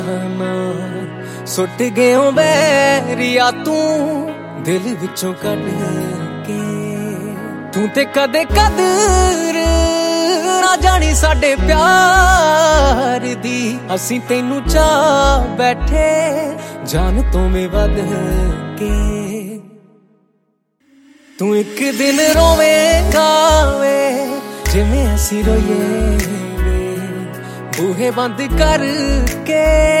ਸੁੱਟ ਗਿਓ ਬੈਰੀਆ ਤੂੰ ਦਿਲ ਵਿੱਚੋਂ ਕੱਢ ਕੇ। ਤੂੰ ਤੇ ਕਦੇ ਕਦਰ ਨਾ ਜਾਣੀ ਸਾਡੇ ਪਿਆਰ ਦੀ। ਅਸੀਂ ਤੈਨੂੰ ਚਾਹ ਬੈਠੇ ਜਾਨ ਤੋਂ ਵੀ ਵੱਧ ਕੇ। ਤੂੰ ਇੱਕ ਦਿਨ ਰੋਵੇਂਗਾ ਵੇ ਜਿਵੇਂ ਅਸੀਂ ਰੋਈਏ ਵੇ, ਬੂਹੇ ਬੰਦ ਕਰਕੇ।